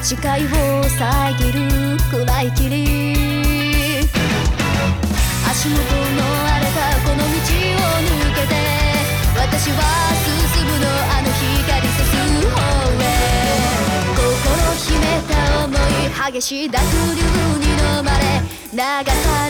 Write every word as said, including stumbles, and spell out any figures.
視界を遮る暗い霧、足元の荒れたこの道を抜けて私は進むの、あの光さす方へ。心秘めた想い激しい濁流に飲まれ流さ